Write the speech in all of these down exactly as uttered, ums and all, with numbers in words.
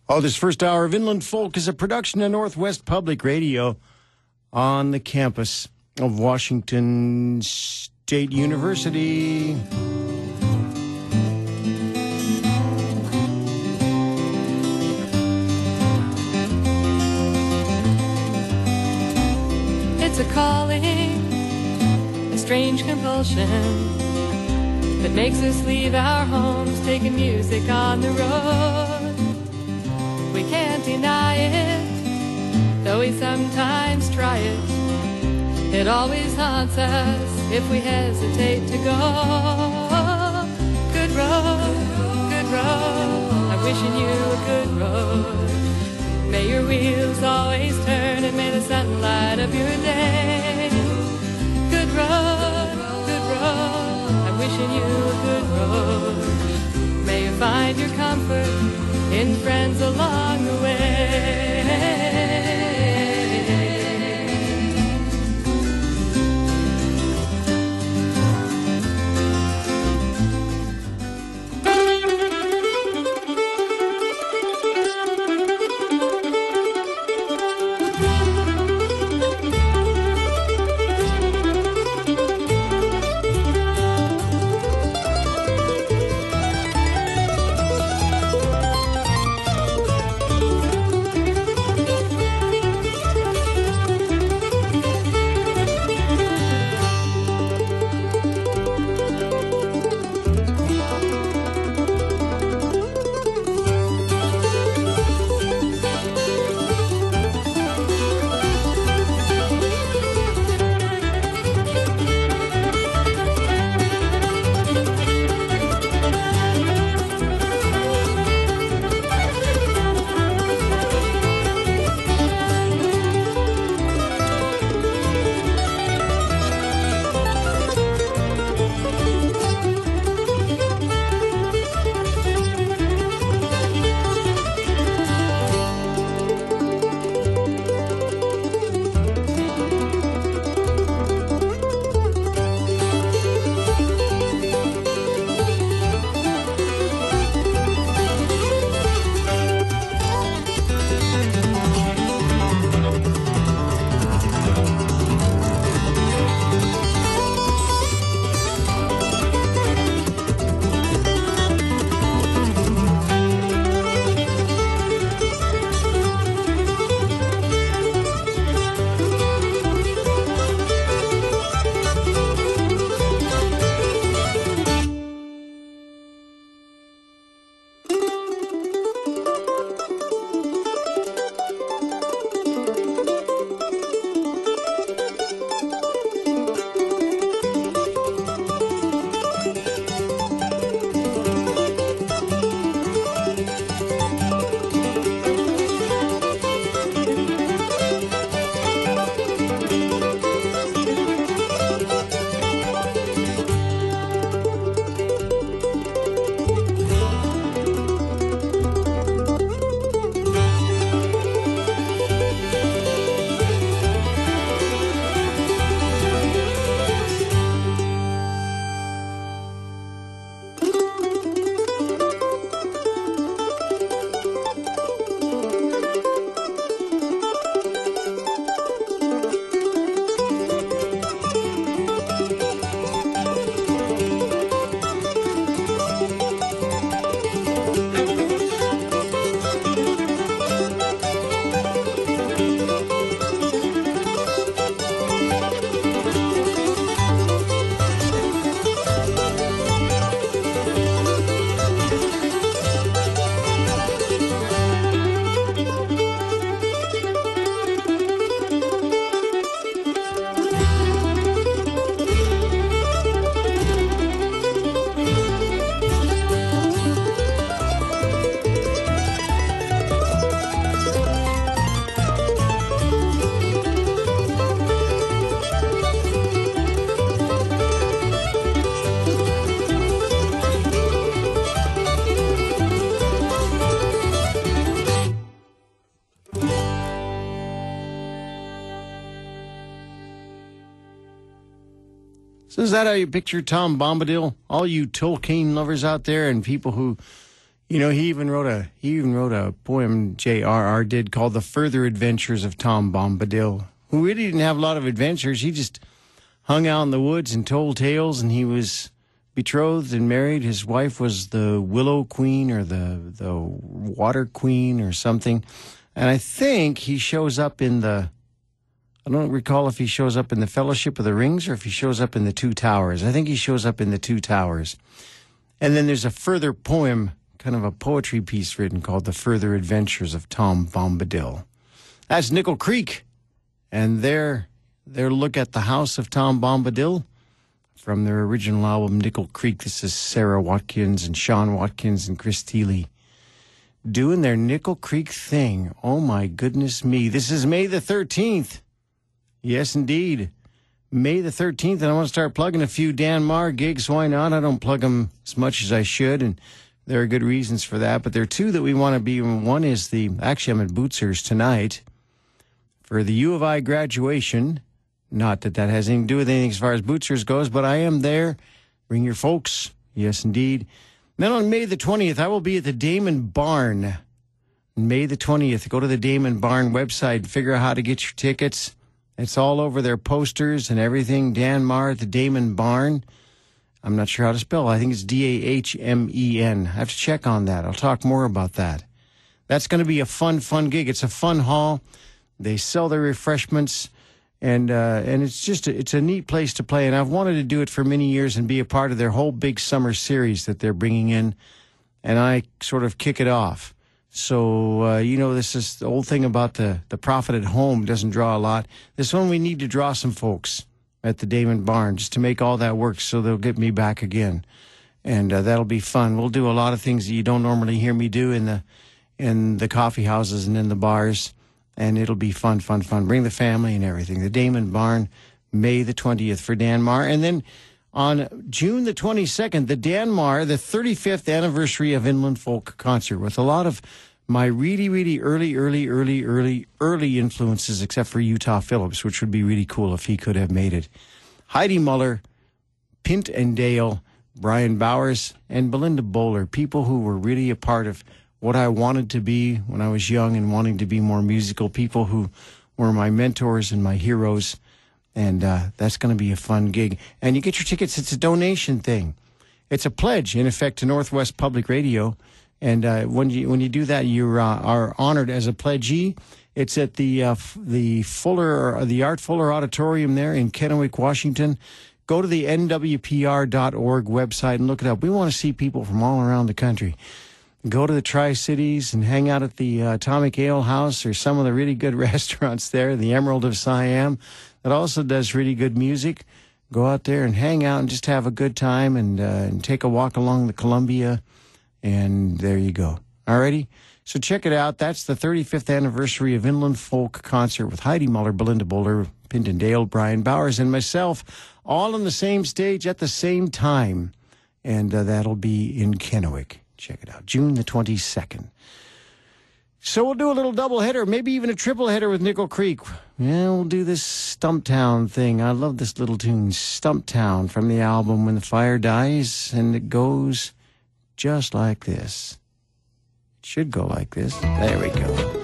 Oh, this first hour of Inland Folk is a production of Northwest Public Radio on the campus of Washington State University. It's a calling, a strange compulsion that makes us leave our homes, taking music on the road. We can't deny it, though we sometimes try it. It always haunts us if we hesitate to go. Good road, good road, I'm wishing you a good road. May your wheels always turn and may the sun light up your day. Good road, good road, I'm wishing you a good road. May you find your comfort in friends along the way. So is that how you picture Tom Bombadil? All you Tolkien lovers out there and people who, You know, he even wrote a he even wrote a poem J R R did called "The Further Adventures of Tom Bombadil," who really didn't have a lot of adventures. He just hung out in the woods and told tales, and he was betrothed and married. His wife was the Willow Queen or the the Water Queen or something. And I think he shows up in the, I don't recall if he shows up in the Fellowship of the Rings or if he shows up in the Two Towers. I think he shows up in the Two Towers. And then there's a further poem, kind of a poetry piece written called "The Further Adventures of Tom Bombadil." That's Nickel Creek. And their, their look at the house of Tom Bombadil from their original album, Nickel Creek. This is Sarah Watkins and Sean Watkins and Chris Thiele doing their Nickel Creek thing. Oh, my goodness me. This is May the thirteenth. Yes, indeed. May the thirteenth, and I want to start plugging a few Dan Marr gigs. Why not? I don't plug them as much as I should, and there are good reasons for that. But there are two that we want to be. One is the, actually, I'm at Bootsers tonight for the U of I graduation. Not that that has anything to do with anything as far as Bootsers goes, but I am there. Bring your folks. Yes, indeed. Then on May the twentieth, I will be at the Damon Barn. May the twentieth, go to the Damon Barn website and figure out how to get your tickets. It's all over their posters and everything. Dan Marr at the Damon Barn. I'm not sure how to spell it. I think it's D A H M E N. I have to check on that. I'll talk more about that. That's going to be a fun, fun gig. It's a fun hall. They sell their refreshments. And uh, and it's just a, it's a neat place to play, and I've wanted to do it for many years and be a part of their whole big summer series that they're bringing in, and I sort of kick it off. So uh, you know, this is the old thing about the the prophet at home doesn't draw a lot. This one we need to draw some folks at the Damon Barn just to make all that work, so they'll get me back again, and uh, that'll be fun. We'll do a lot of things that you don't normally hear me do in the in the coffee houses and in the bars. And it'll be fun, fun, fun. Bring the family and everything. The Damon Barn, May the twentieth for Dan Marr. And then on June the twenty-second, the Dan Marr, the thirty-fifth anniversary of Inland Folk Concert with a lot of my really, really early, early, early, early, early influences, except for Utah Phillips, which would be really cool if he could have made it. Heidi Muller, Pint and Dale, Brian Bowers, and Belinda Bowler, people who were really a part of what I wanted to be when I was young and wanting to be more musical, people who were my mentors and my heroes. And uh, that's going to be a fun gig. And you get your tickets. It's a donation thing. It's a pledge, in effect, to Northwest Public Radio. And uh, when you when you do that, you uh, are honored as a pledgee. It's at the uh, the Fuller, uh, the Art Fuller Auditorium there in Kennewick, Washington. Go to the N W P R dot org website and look it up. We want to see people from all around the country. Go to the Tri-Cities and hang out at the uh, Atomic Ale House or some of the really good restaurants there, the Emerald of Siam, that also does really good music. Go out there and hang out and just have a good time and, uh, and take a walk along the Columbia, and there you go. Alrighty? So check it out. That's the thirty-fifth anniversary of Inland Folk Concert with Heidi Muller, Belinda Bowler, Pinton Dale, Brian Bowers, and myself, all on the same stage at the same time. And uh, that'll be in Kennewick. Check it out, June the twenty-second. So we'll do a little double header, maybe even a triple header with Nickel Creek. Yeah, we'll do this Stumptown thing. I love this little tune, Stumptown, from the album When the Fire Dies, and it goes just like this. It should go like this. There we go.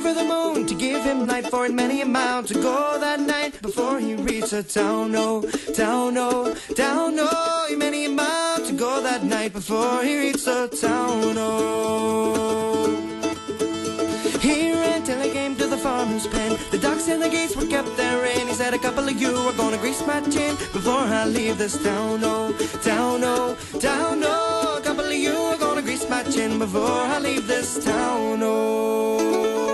for the moon to give him light, for in many a mile to go that night before he reached a town, oh, town, oh, town, oh. In many a mile to go that night before he reached a town, oh. He ran till he came to the farmer's pen. The docks and the gates were kept therein. He said, a couple of you are gonna grease my chin before I leave this town, oh, town, oh, town, oh. A couple of you are gonna grease my chin before I leave this town, oh.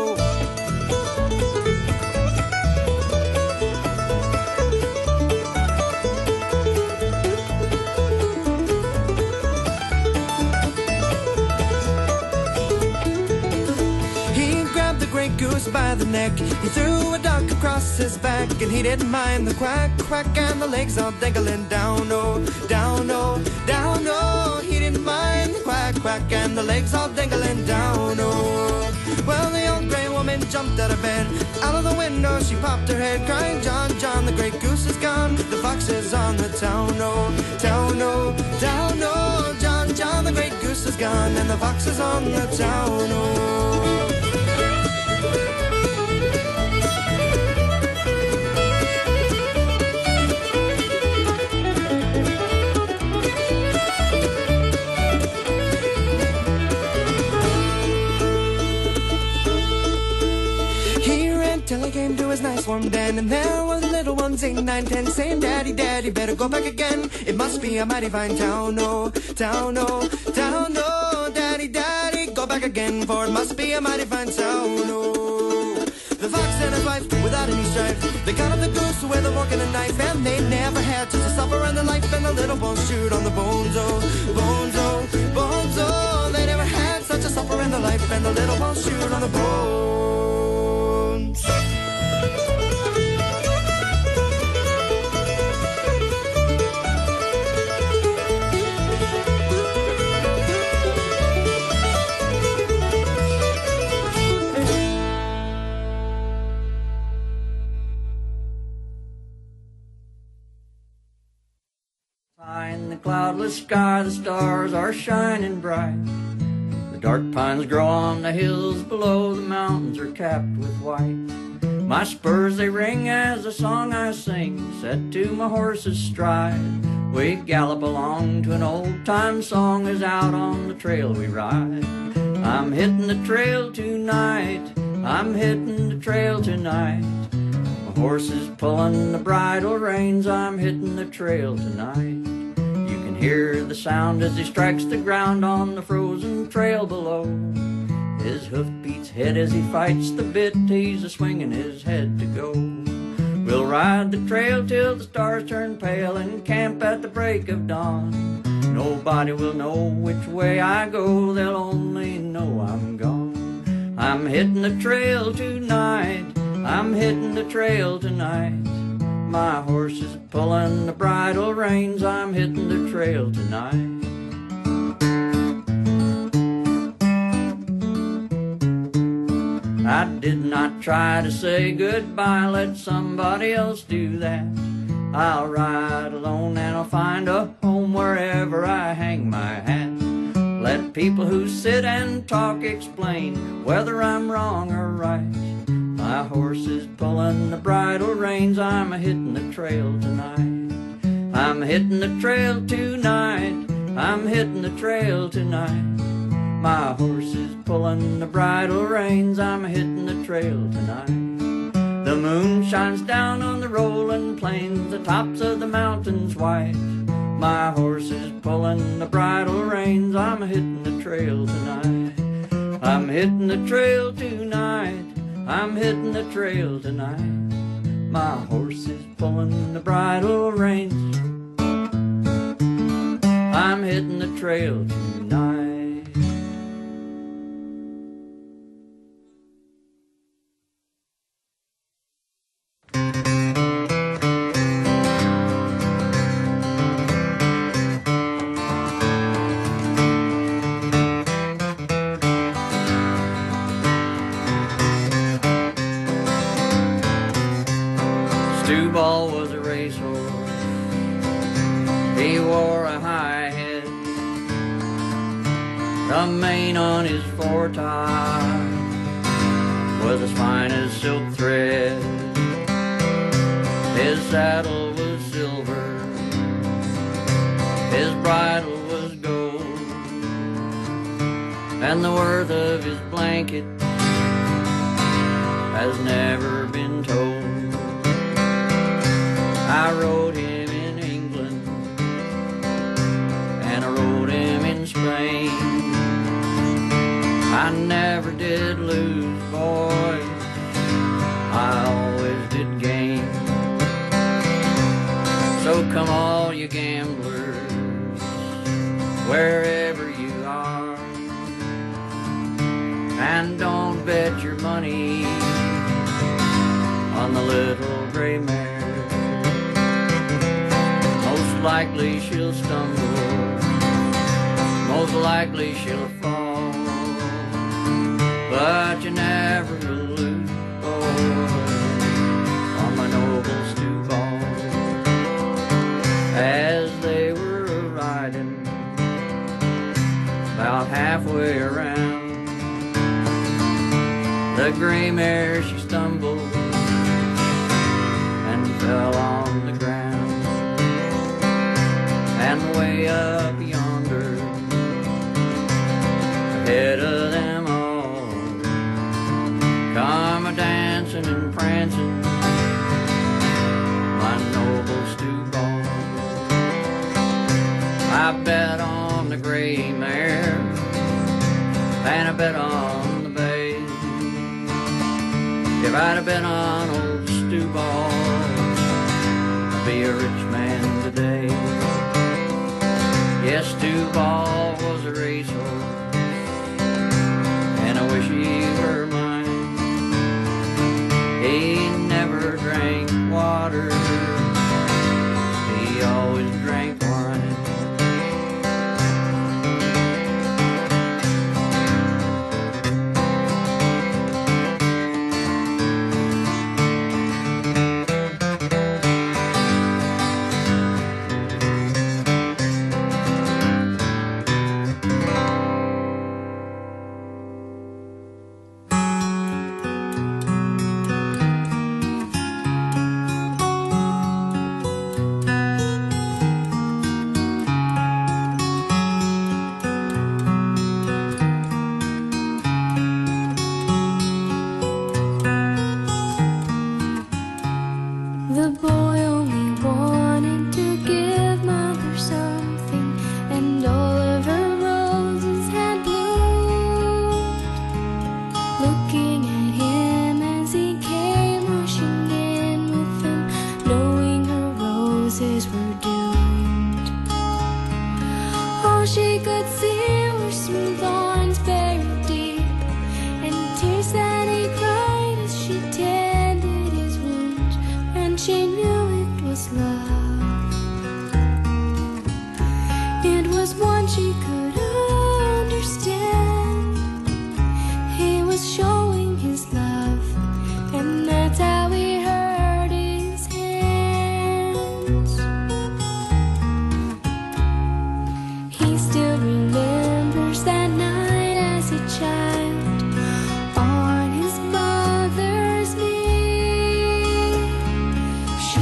Great goose by the neck, he threw a duck across his back, and he didn't mind the quack, quack, and the legs all dangling down, oh, down, oh, down, oh. He didn't mind the quack, quack, and the legs all dangling down, oh. Well, the old gray woman jumped out of bed, out of the window she popped her head, crying, John, John, the great goose is gone, the fox is on the town, oh, town, oh, town, oh. John, John, the great goose is gone, and the fox is on the town, oh. Till he came to his nice warm den, and there were the little ones, eight, nine, ten, saying, Daddy, Daddy, better go back again. It must be a mighty fine town, oh, town, oh, town, oh. Daddy, Daddy, go back again, for it must be a mighty fine town, oh. The fox and his wife, without any strife, they cut up the goose with a fork and a knife, and they never had such a supper in their life, and the little ones chewed on the bones, oh, bones, oh, bones, oh. They never had such a supper in their life, and the little ones chewed on the bones. In the cloudless sky, the stars are shining bright. The dark pines grow on the hills below, the mountains are capped with white. My spurs they ring as the song I sing, set to my horse's stride. We gallop along to an old-time song as out on the trail we ride. I'm hitting the trail tonight, I'm hitting the trail tonight. My horse is pulling the bridle reins, I'm hitting the trail tonight. Hear the sound as he strikes the ground on the frozen trail below. His hoof beats head as he fights the bit, he's a-swinging his head to go. We'll ride the trail till the stars turn pale and camp at the break of dawn. Nobody will know which way I go, they'll only know I'm gone. I'm hitting the trail tonight, I'm hitting the trail tonight. My horse is pulling the bridle reins, I'm hitting the trail tonight. I did not try to say goodbye, let somebody else do that. I'll ride alone and I'll find a home wherever I hang my hat. Let people who sit and talk explain whether I'm wrong or right. My horse is pulling the bridle reins, I'm a-hitting the trail tonight. I'm hitting the trail tonight, I'm hitting the trail tonight. My horse is pulling the bridle reins, I'm a-hitting the trail tonight. The moon shines down on the rolling plains, the tops of the mountains white. My horse is pulling the bridle reins, I'm a-hitting the trail tonight. I'm hitting the trail tonight, I'm hitting the trail tonight. My horse is pulling the bridle reins, I'm hitting the trail tonight. Stu-Ball was a racehorse, he wore a high head, the mane on his foretop was as fine as silk thread. His saddle was silver, his bridle was gold, and the worth of his blanket has never been told. I rode him in England, and I rode him in Spain. I never did lose, boy, I always did gain. So come all you gamblers, wherever you are, and don't bet your money on the little gray mare. Most likely she'll stumble, most likely she'll fall, but you never will lose, boy, on my noble stew ball. As they were riding about halfway around, the gray mare she stumbled and fell on the ground. And way up yonder, ahead of them all, come a dancing and prancing my noble stew ball. I bet on the gray mare, and I bet on the bay. If I'd have been on old stew ball, I'd be a rich man today. Yes, stew ball was a racehorse, and I wish he were mine. He never drank water, he always drank wine. On his mother's knee,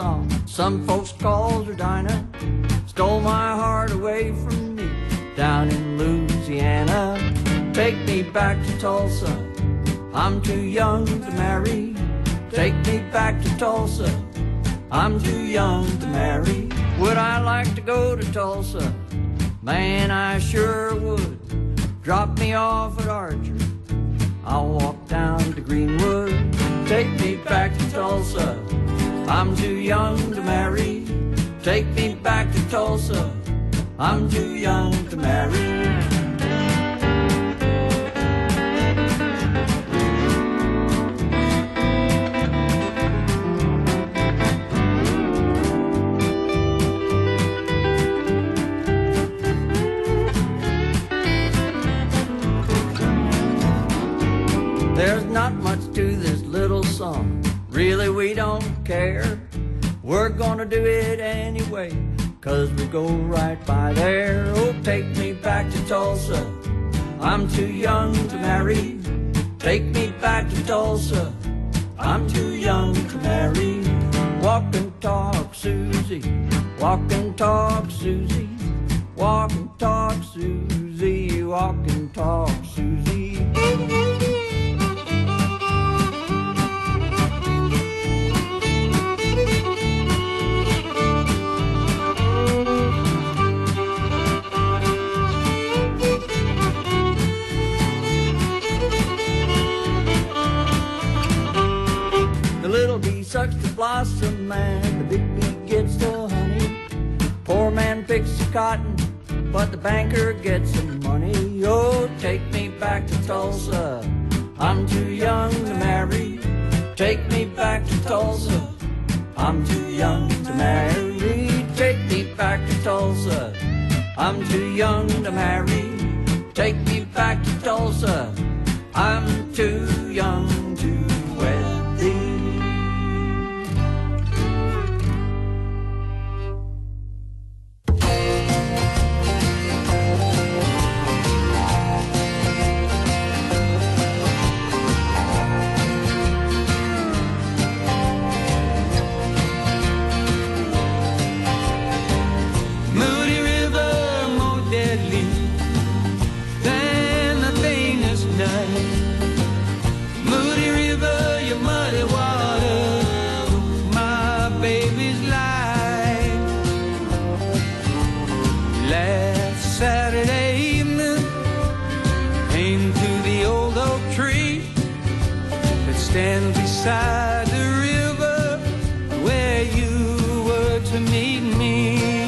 song. Some folks calls her Dinah. Stole my heart away from me down in Louisiana. Take me back to Tulsa. I'm too young to marry. Take me back to Tulsa. I'm too young to marry. Would I like to go to Tulsa? Man, I sure would. Drop me off at Archer. I'll walk down to Greenwood. Take me back to Tulsa. I'm too young to marry. Take me back to Tulsa. I'm too young to marry. There's not much to this little song. Really, we don't care. We're gonna do it anyway, 'cause we go right by there. Oh, take me back to Tulsa. I'm too young to marry. Take me back to Tulsa. I'm too young to marry. Walk and talk, Susie. Walk and talk, Susie. Walk and talk, Susie. Walk and talk, Susie. Sucks the blossom and the big bee gets the honey. Poor man picks the cotton, but the banker gets the money. Oh, take me back to Tulsa. I'm too young to marry. Take me back to Tulsa. I'm too young to marry. Take me back to Tulsa. I'm too young to marry. Take me back to Tulsa. I'm too young to wed thee. Stand beside the river where you were to meet me.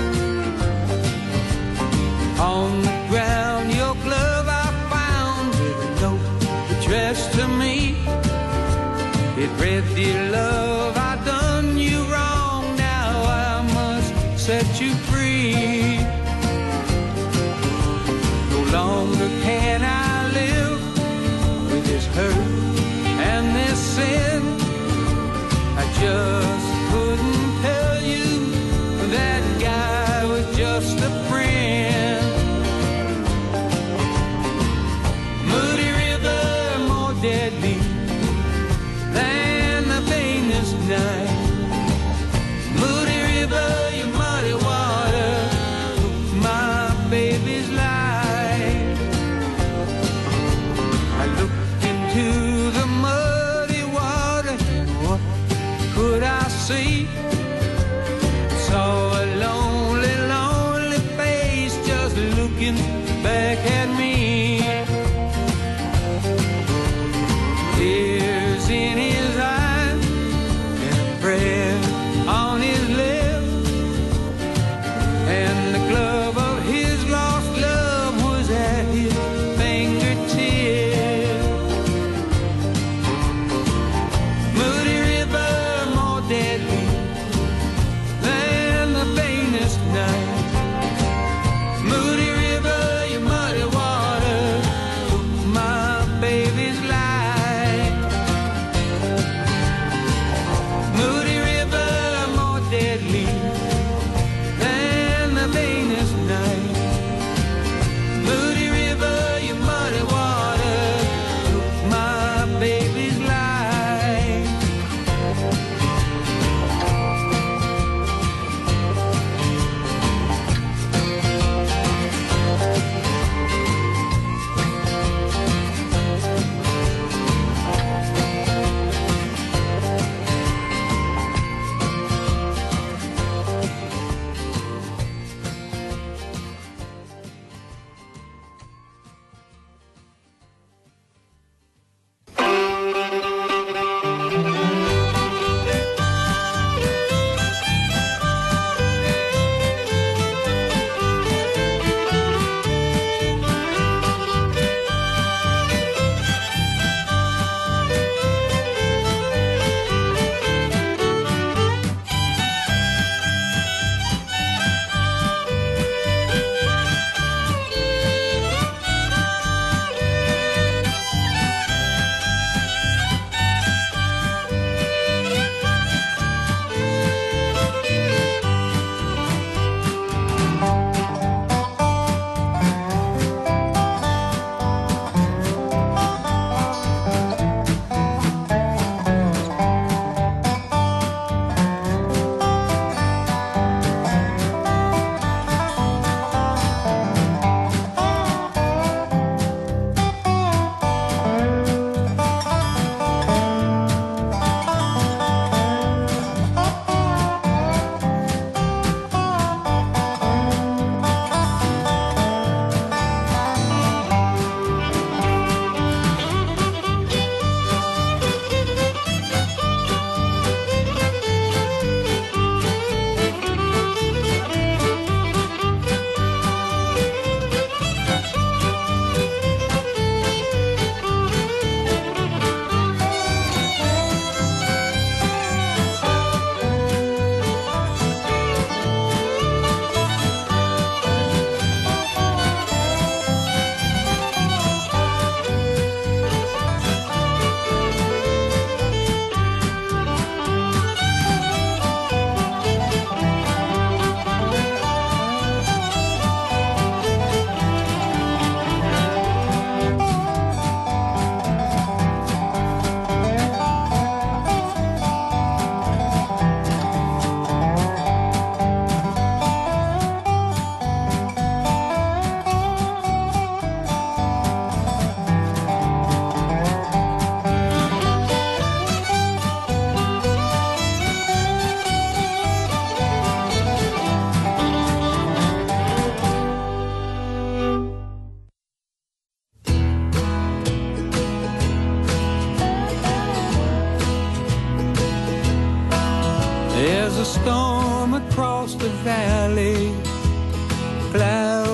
On the ground, your glove I found with a note addressed to me. It read, "Dear love, I done you wrong. Now I must set you free. No longer can I live with this hurt and this sin. I just couldn't tell you that guy was just a friend. Moody River, more deadly than the vainest night. Moody River, your muddy water took my baby's life. I looked into the muddy water, and what could I see? Saw a lonely, lonely face just looking back at me. Tears in his eyes and a prayer on his lips, and the glove of his lost love was at his fingertips. Moody River, more deadly than the vainest night. Moody River, your muddy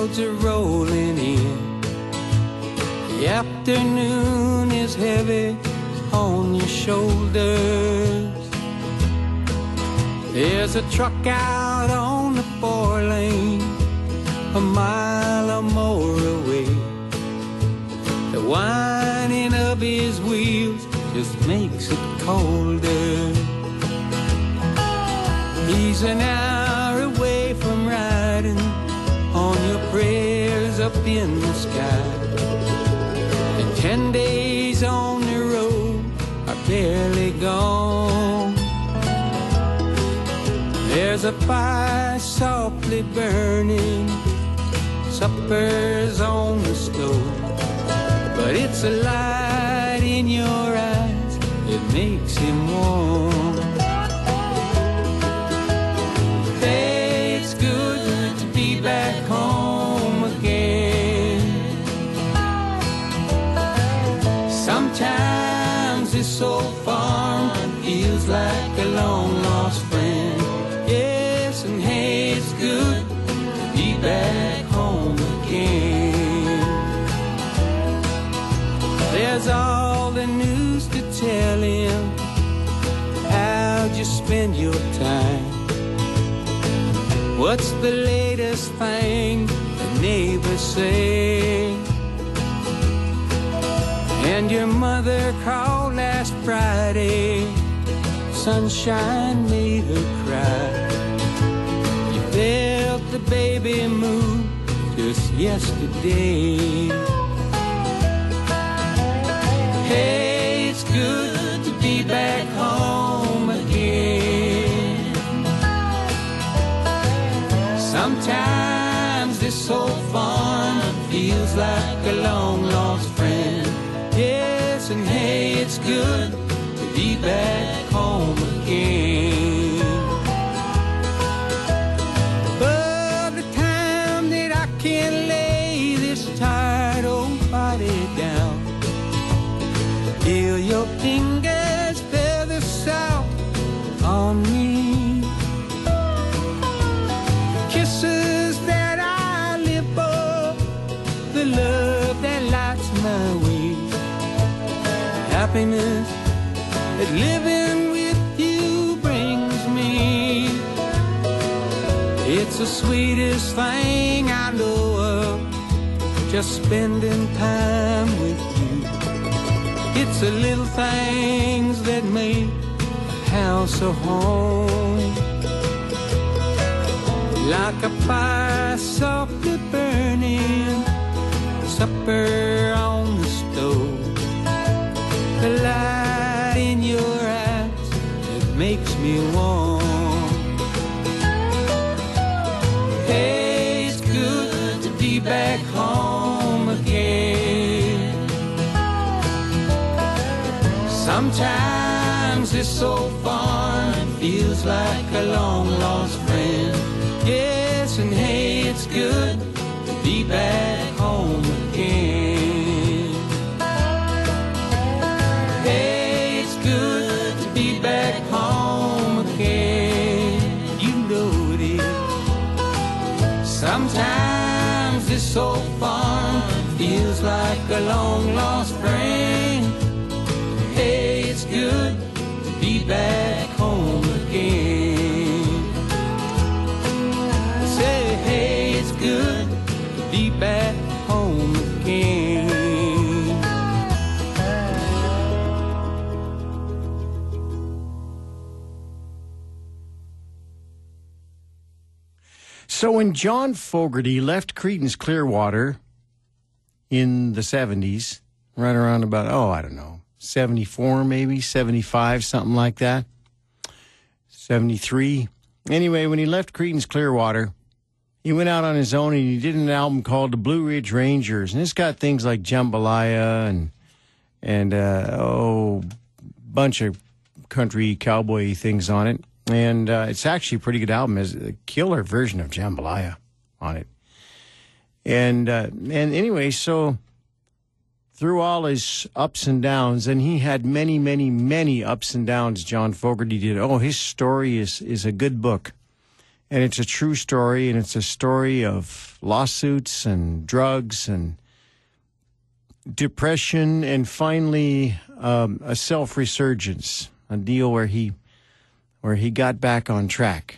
clouds are rolling in. The afternoon is heavy on your shoulders. There's a truck out on the four lane, a mile or more away. The whining of his wheels just makes it colder. He's an hour away from riding on your prayers up in the sky. And ten days on the road are barely gone. There's a fire softly burning, supper's on the stove, but it's a light in your eyes that makes him warm. Hey, it's good to be back home again. Sometimes this old farm feels like a long lost friend. Yes, and hey, it's good to be back home again. There's all the news to tell him. How'd you spend your time? What's the latest thing the neighbors say? And your mother called last Friday. Sunshine made her cry. You felt the baby move just yesterday. Hey, it's good to be back home again. Sometimes this old farm feels like a long lost friend. Yes, and hey, it's good to be back home again. But the time that I can lay this tired old body down, feel your fingers feather south on me. Kisses that I live for, the love that lights my way, happiness that living with you brings me. It's the sweetest thing I know of, just spending time with you. It's the little things that make a house a home. Like a fire softly burning, supper on the stove, the light in your eyes that makes me warm. Hey, it's good to be back home again. Sometimes this old farm feels like a long lost friend. Yes, and hey, it's good to be back home again. Hey, it's good to be back home again. You know it is. Sometimes this old farm feels like a long lost friend. Hey, it's good to be back home again. Say, hey, it's good to be back home again. So when John Fogerty left Creedence Clearwater in the seventies, right around about, oh, I don't know, seventy-four maybe, seventy-five, something like that, seventy-three. Anyway, when he left Creedence Clearwater, he went out on his own and he did an album called the Blue Ridge Rangers. And it's got things like Jambalaya and, and uh, oh, bunch of country cowboy things on it. And uh, it's actually a pretty good album. It's a killer version of Jambalaya on it. And, uh, and anyway, so through all his ups and downs, and he had many, many, many ups and downs, John Fogerty did. Oh, his story is, is a good book. And it's a true story, and it's a story of lawsuits and drugs and depression, and finally um, a self-resurgence, a deal where he where he got back on track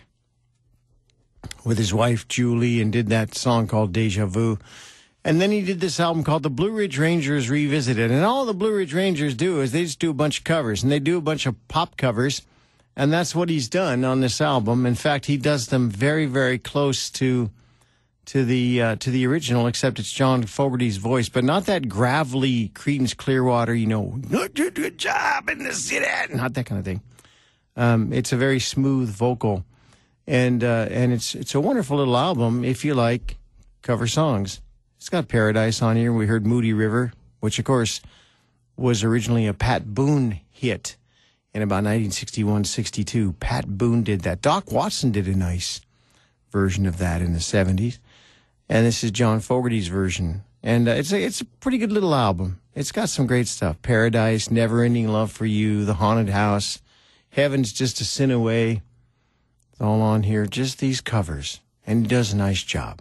with his wife Julie and did that song called Deja Vu. And then he did this album called the Blue Ridge Rangers Revisited. And all the Blue Ridge Rangers do is they just do a bunch of covers, and they do a bunch of pop covers. And that's what he's done on this album. In fact, he does them very, very close to to the uh, to the original, except it's John Fogerty's voice, but not that gravelly Creedence Clearwater, you know, good job in the city, not that kind of thing. Um, it's a very smooth vocal, and uh, and it's it's a wonderful little album if you like cover songs. It's got Paradise on here. We heard Moody River, which, of course, was originally a Pat Boone hit in about nineteen sixty-one sixty-two. Pat Boone did that. Doc Watson did a nice version of that in the seventies. And this is John Fogerty's version. And uh, it's, a, it's a pretty good little album. It's got some great stuff. Paradise, Never Ending Love for You, The Haunted House, Heaven's Just a Sin Away. It's all on here. Just these covers. And he does a nice job.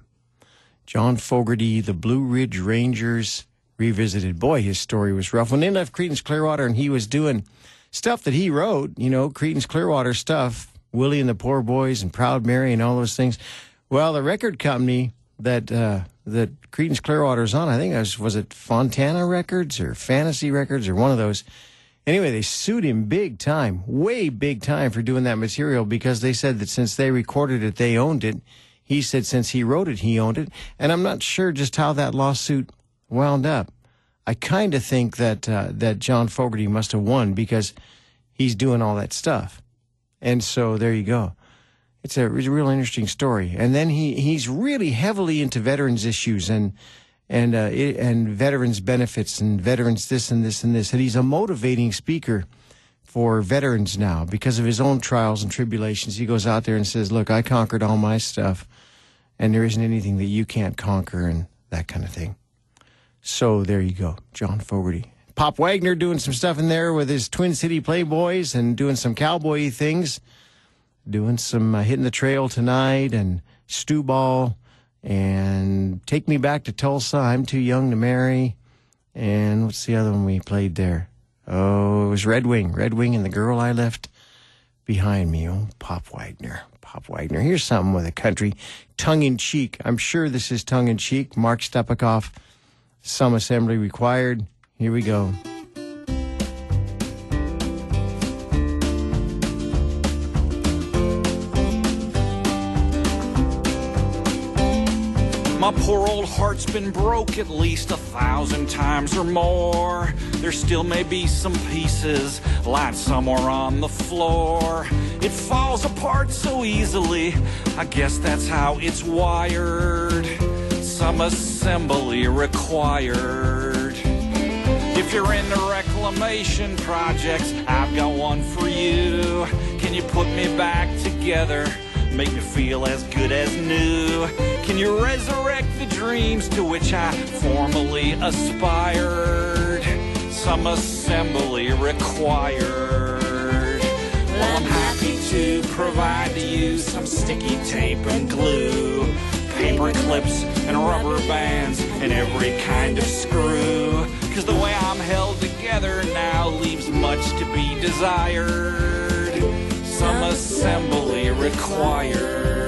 John Fogerty, the Blue Ridge Rangers Revisited. Boy, his story was rough. When they left Creedence Clearwater and he was doing stuff that he wrote, you know, Creedence Clearwater stuff, Willie and the Poor Boys and Proud Mary and all those things. Well, the record company that uh, that Creedence Clearwater's on, I think it was, was it Fontana Records or Fantasy Records or one of those. Anyway, they sued him big time, way big time for doing that material, because they said that since they recorded it, they owned it. He said since he wrote it, he owned it. And I'm not sure just how that lawsuit wound up. I kind of think that uh, that John Fogerty must have won because he's doing all that stuff. And so there you go. It's a, it's a real interesting story. And then he, he's really heavily into veterans issues and and uh, it, and veterans benefits and veterans this and this and this. And he's a motivating speaker for veterans now because of his own trials and tribulations. He goes out there and says, look, I conquered all my stuff, and there isn't anything that you can't conquer, and that kind of thing. So there you go, John Fogerty. Pop Wagner doing some stuff in there with his Twin City Playboys and doing some cowboy things, doing some uh, Hitting the Trail Tonight and Stew Ball and Take Me Back to Tulsa, I'm Too Young to Marry, and what's the other one we played there? Oh, it was Red Wing. Red Wing and The Girl I Left Behind Me. Oh, Pop Wagner. Pop Wagner. Here's something with a country tongue-in-cheek. I'm sure this is tongue-in-cheek. Mark Stepikoff, Some Assembly Required. Here we go. My poor old heart's been broke at least a thousand times or more. There still may be some pieces lying somewhere on the floor. It falls apart so easily, I guess that's how it's wired. Some assembly required. If you're into reclamation projects, I've got one for you. Can you put me back together? Make me feel as good as new. Can you resurrect the dreams to which I formerly aspired? Some assembly required. Well, I'm happy to provide to you some sticky tape and glue, paper clips and rubber bands and every kind of screw. Cause the way I'm held together now leaves much to be desired. Some assembly required.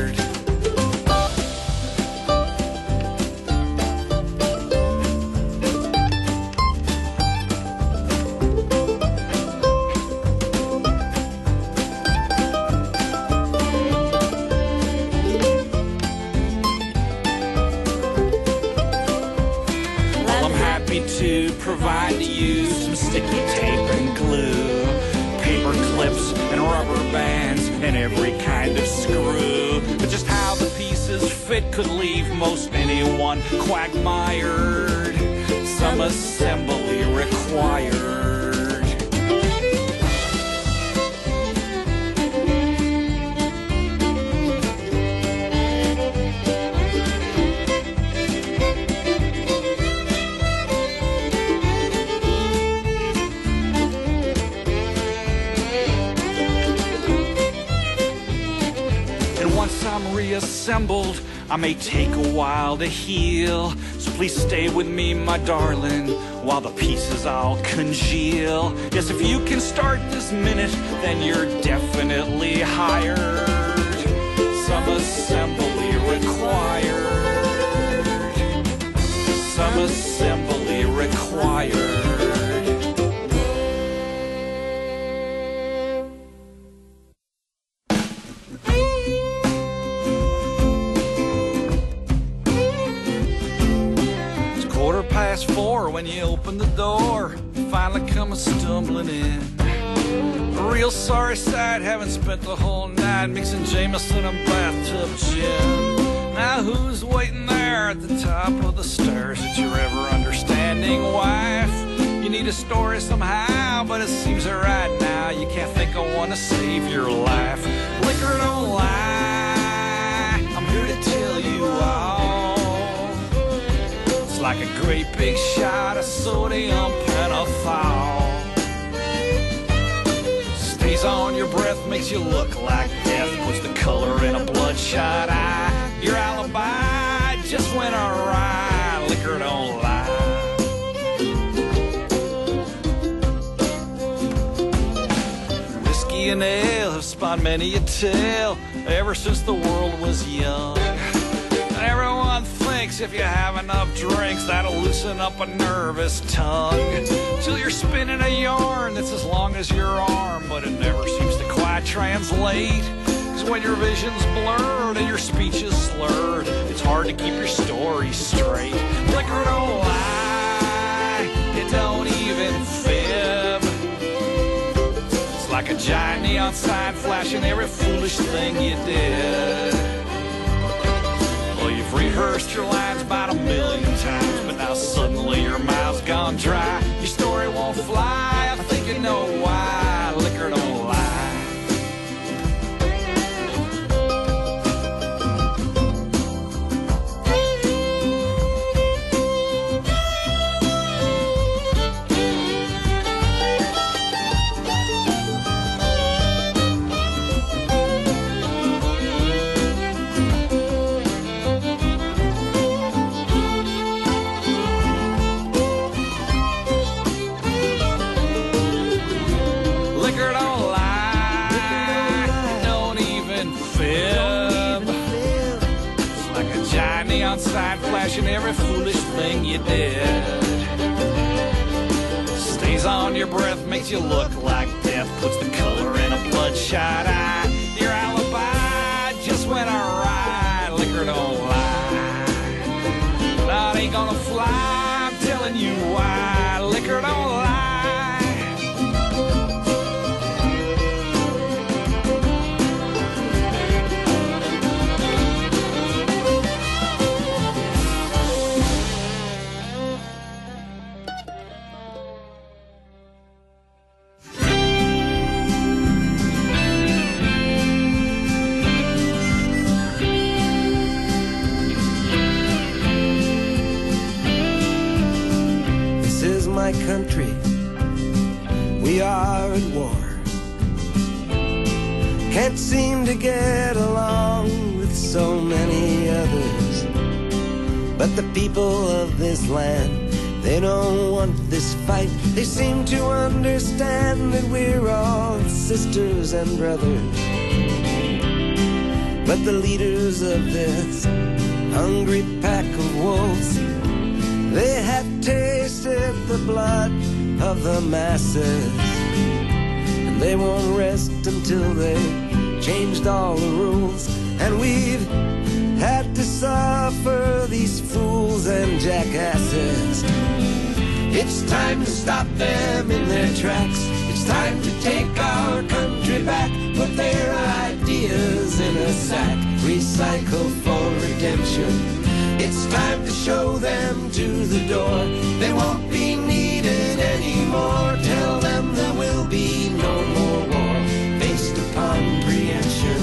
Well, I'm happy to provide to you some sticky tape and glue, paper clips and rubber bands and every kind of screw. But just how the pieces fit could leave most anyone quagmired. Some assembly required. assembled. I may take a while to heal, so please stay with me, my darling, while the pieces all congeal. Yes, if you can start this minute, then you're definitely hired. Some assembly required. Some assembly required. Four when you open the door, finally come a stumbling in. A real sorry sight, having spent the whole night mixing Jameson and bathtub gin. Now who's waiting there at the top of the stairs? It's your ever understanding wife. You need a story somehow, but it seems that right now you can't think of one to save your life. Liquor don't lie, I'm here to tell you all. Like a great big shot of sodium pentothal. Stays on your breath, makes you look like death, puts the color in a bloodshot eye. Your alibi just went awry. Liquor don't lie. Whiskey and ale have spawned many a tale ever since the world was young. Everyone thinks if you have enough drinks, that'll loosen up a nervous tongue. Till you're spinning a yarn that's as long as your arm, but it never seems to quite translate. Cause when your vision's blurred and your speech is slurred, it's hard to keep your story straight. Liquor don't lie, it don't even fib. It's like a giant neon sign flashing every foolish thing you did. You've rehearsed your lines about a million times, but now suddenly your mouth's gone dry. Your story won't fly, I think you know why. Liquor don't lie. Sign flashing every foolish thing you did. Stays on your breath, makes you look like death, puts the color in a bloodshot eye. Your alibi just went awry. Liquor don't lie. No, it ain't gonna fly, I'm telling you why. Liquor don't lie. Country, we are at war. Can't seem to get along with so many others. But the people of this land, they don't want this fight. They seem to understand that we're all sisters and brothers. But the leaders of this hungry pack of wolves, they have tasted the blood of the masses, and they won't rest until they've changed all the rules. And we've had to suffer these fools and jackasses. It's time to stop them in their tracks. It's time to take our country back. Put their ideas in a sack, recycle for redemption. It's time to show them to the door. They won't be needed anymore. Tell them there will be no more war based upon preemption.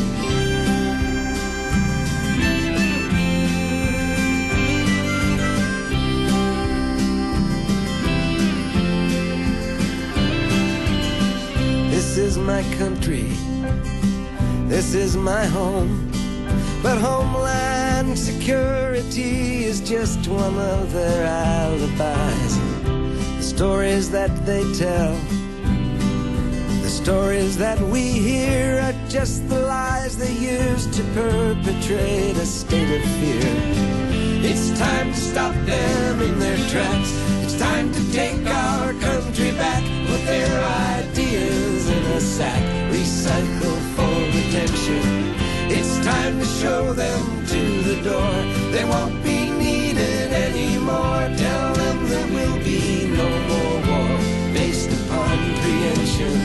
This is my country. This is my home. But Homeland Security is just one of their alibis. The stories that they tell, the stories that we hear are just the lies they use to perpetrate a state of fear. It's time to stop them in their tracks. It's time to take our country back. Put their ideas in a sack, recycle for redemption. It's time to show them to the door. They won't be needed anymore. Tell them there will be no more war based upon preemption.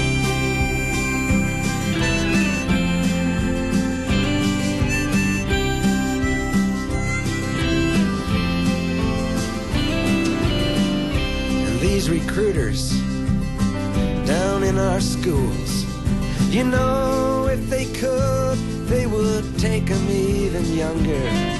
And these recruiters down in our schools, you know, if they could, they would take them even younger.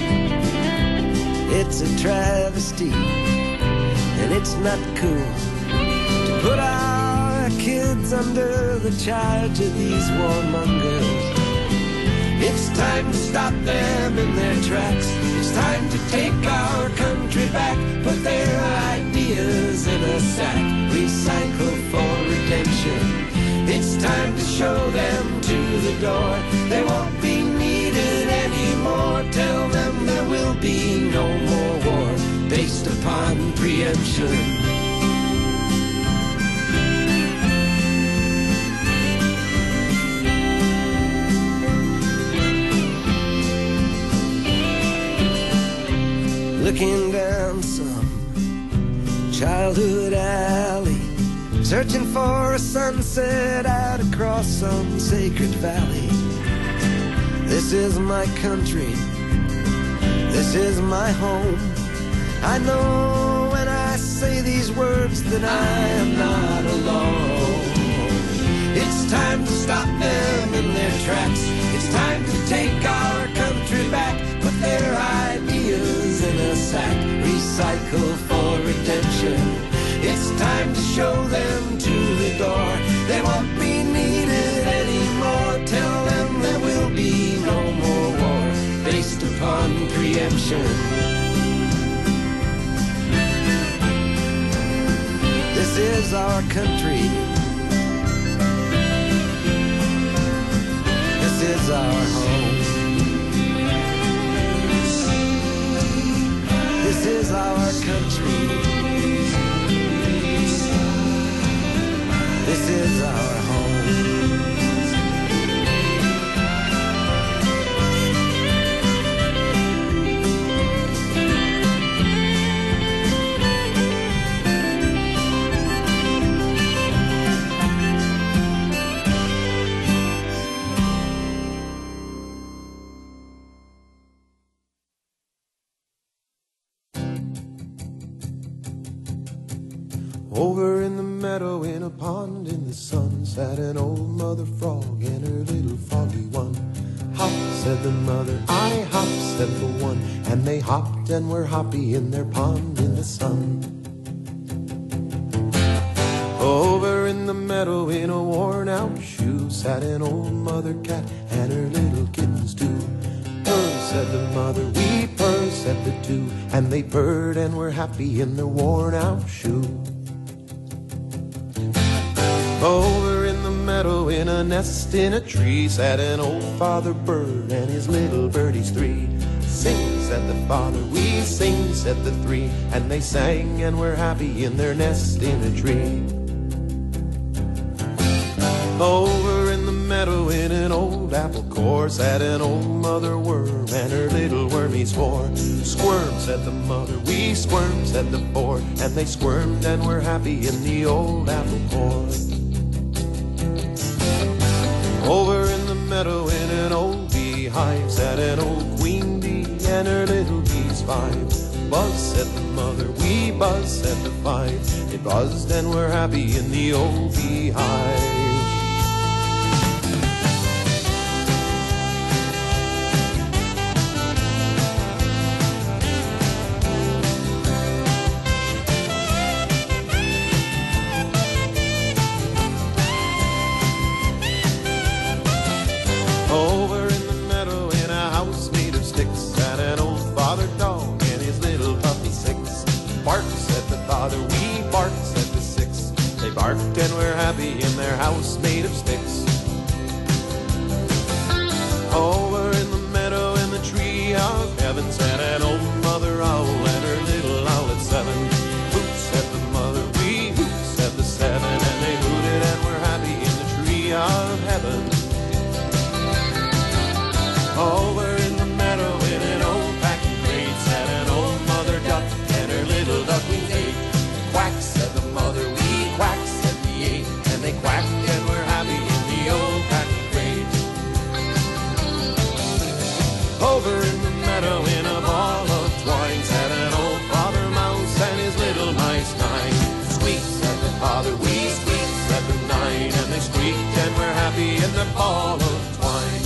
It's a travesty, and it's not cool to put our kids under the charge of these warmongers. It's time to stop them in their tracks. It's time to take our country back. Put their ideas in a sack, recycle for redemption. It's time to show them to the door. They won't be needed anymore. Tell them there will be no more war based upon preemption. Looking down some childhood alley, searching for a sunset out across some sacred valley. This is my country, this is my home. I know when I say these words that I am not alone. It's time to stop them in their tracks. It's time to take our country back. Put their ideas in a sack, recycle for redemption. It's time to show them to the door. They won't be needed anymore. Tell them there will be no more war based upon preemption. This is our country. This is our home. This is our country. This is our home. Over in the meadow, in a pond in the sun, sat an old mother frog and her little froggy one. Hop, said the mother, I hop, said the one, and they hopped and were hoppy in their pond in the sun. Over in the meadow, in a worn out shoe, sat an old mother cat and her little kittens too. Purr, said the mother, we purr, said the two, and they purred and were happy in their worn out shoe. Over in the meadow, in a nest in a tree, sat an old father bird and his little birdies three. Sing, said the father, we sing, said the three, and they sang and were happy in their nest in a tree. Over in the meadow, in an old apple core, sat an old mother worm and her little wormies four. Squirm, said the mother, we squirm, said the four, and they squirmed and were happy in the old apple core. Over in the meadow, in an old beehive, sat an old queen bee and her little bees five. Buzz, said the mother, we buzz, said the five. They buzzed and were happy in the old beehive. Over in the meadow, in a house and we're happy in their house made of sticks. Over in the meadow in the tree of heaven sat an old mother owl and her little owlet seven. Hoots at the mother, we hoots at the seven, and they hooted and were happy in the tree of heaven. Over in the meadow in an old packing crate sat an old mother duck and her little duckling ate. Quack said the mother, we quack said the eight, and they quacked and were happy in the old packing crate. Over in the meadow in a ball of twine sat an old father mouse and his little mice nine. Squeak said the father, we squeak said the nine, and they squeaked and were happy in the ball of twine.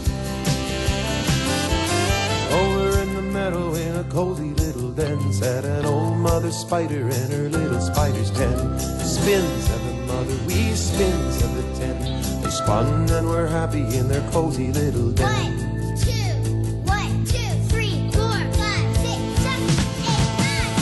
Over in the meadow in a cozy little den sat an old mother spider and her little spiders ten. Spin said the mother, we spin said the ten. They spun and were happy in their cozy little den. One, two, one, two, three, four, five, six, seven, eight, nine,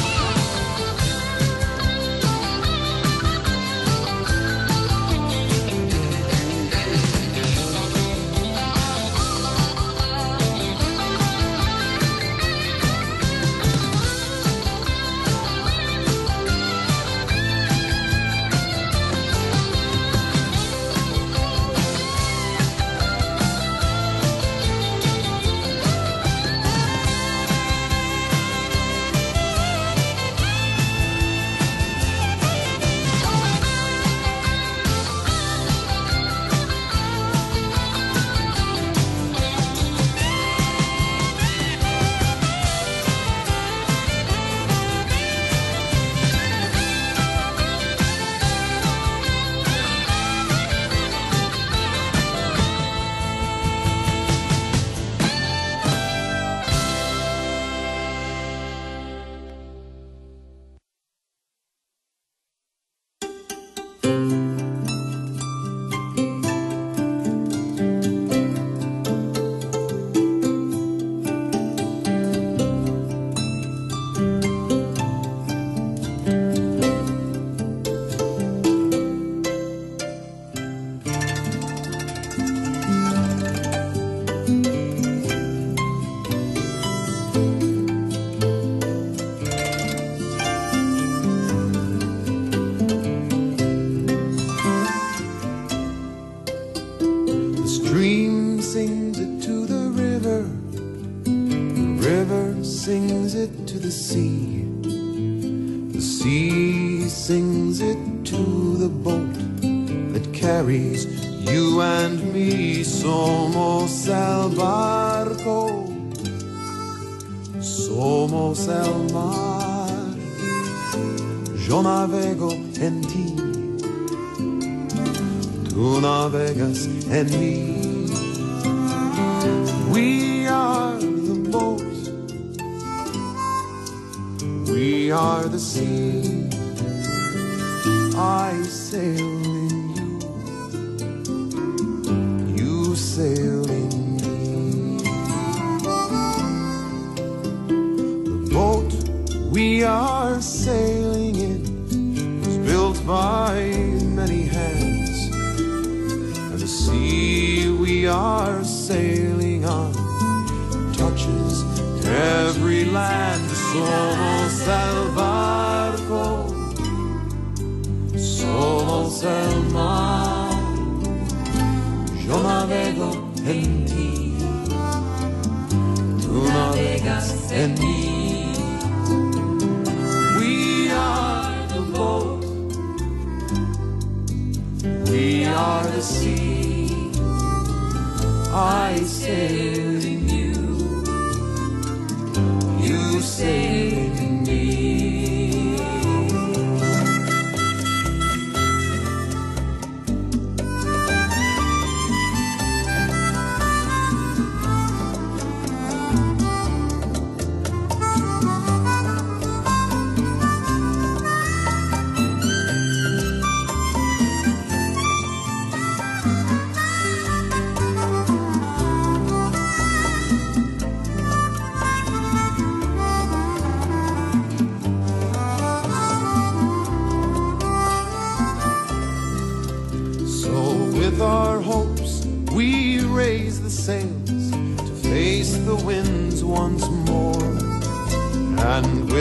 sings it to the sea. The sea sings it to the boat that carries you and me. Somos el barco, somos el mar. Yo navego en ti, tú navegas en mí. We are the boat, we are the sea. I sail in you, you sail in me. The boat we are sailing in was built by many hands, and the sea we are sailing on touches every land. Somos el barco, somos el mar. Yo navego en ti, tú navegas en mí. We are the boat, we are the sea. I sail in you, you sail in me.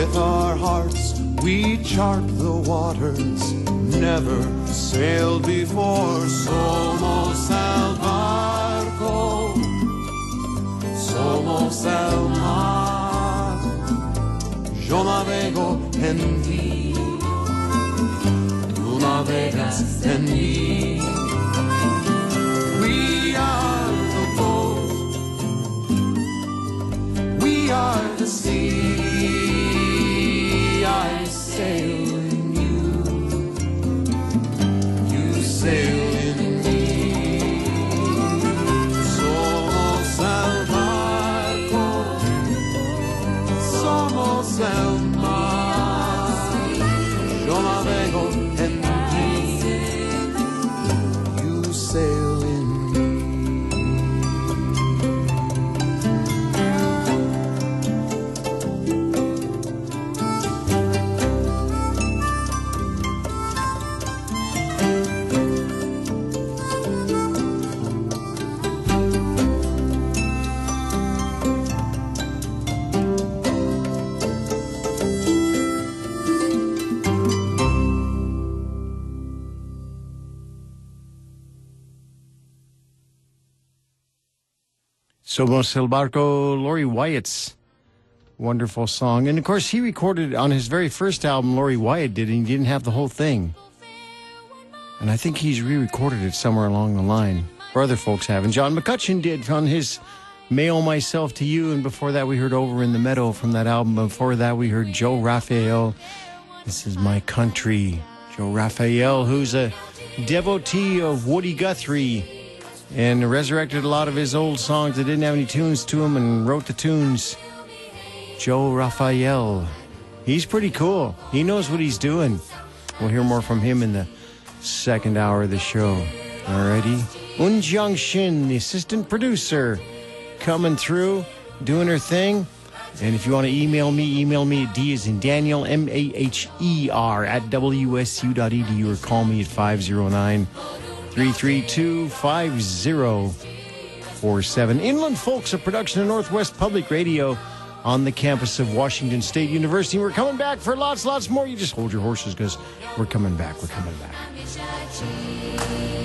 With our hearts we chart the waters, never sailed before. Somos al barco, somos al mar. Yo navego en ti, tú navegas en mí. We are the boat, we are the sea. I sail in you, you sail in me. Somos al barco, somos el mar. Yo navego en ti, you sail in Somos el Barco, Lori Wyatt's wonderful song. And, of course, he recorded on his very first album, Lori Wyatt did, and he didn't have the whole thing. And I think he's re-recorded it somewhere along the line, or other folks have. And John McCutcheon did on his May Owe Myself to You, and before that we heard Over in the Meadow from that album. Before that we heard Joe Raphael, This Is My Country. Joe Raphael, who's a devotee of Woody Guthrie, and resurrected a lot of his old songs that didn't have any tunes to them and wrote the tunes. Joe Raphael. He's pretty cool. He knows what he's doing. We'll hear more from him in the second hour of the show. Alrighty. Unjiang Shin, the assistant producer, coming through, doing her thing. And if you want to email me, email me at D as in Daniel, M A H E R, at W S U dot E D U, or call me at five oh nine, three three two, five oh four seven. Inland Folks, a production of Northwest Public Radio on the campus of Washington State University. We're coming back for lots, lots more. You just hold your horses because we're coming back. We're coming back.